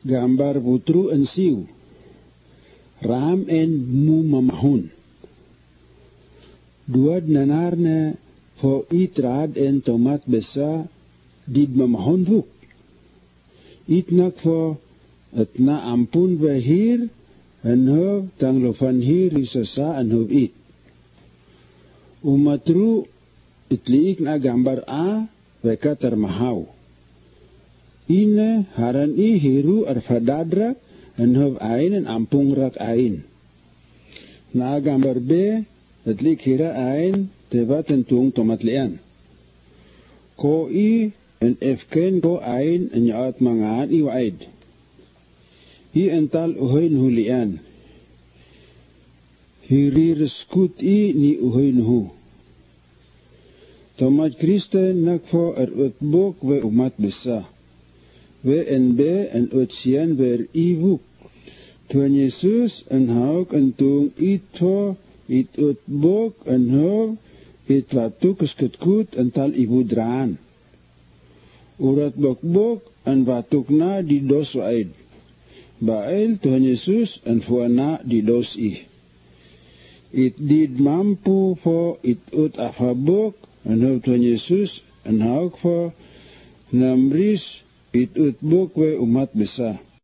gambar putru en siu, ram en mu mamahun. Duad nanarne ho itrad en tomat besa did mamahun huk. Itnak ho at na ampun bahir en ho tanglofan hir isasa en ho it. Umatru itliik na gambar a weka termahaw. Ine haran I hiru arfadadrak en hov ain en ampung rak ain. Na gambar B itliik hira ain teba tentung tomatlian. Ko I en efken ko ain en yaat mangaan I waid. I ental uhain hulian. Hiri reskut I ni uhain hu. Tomat Kristen nakfo utbok we umat besa. We en be en utsian wer ibuk. Tuan Yesus en hauk en tung itfo it utbok en hov it watu keskutkut en tal ibu draan. Urat bokbok en watuk na di dos waid. Bael Tuhan Yesus en fuana di dos I. It did mampu fo it ut afabok en hov Tuhan Yesus en hauk fo namris it utbok we umat besa.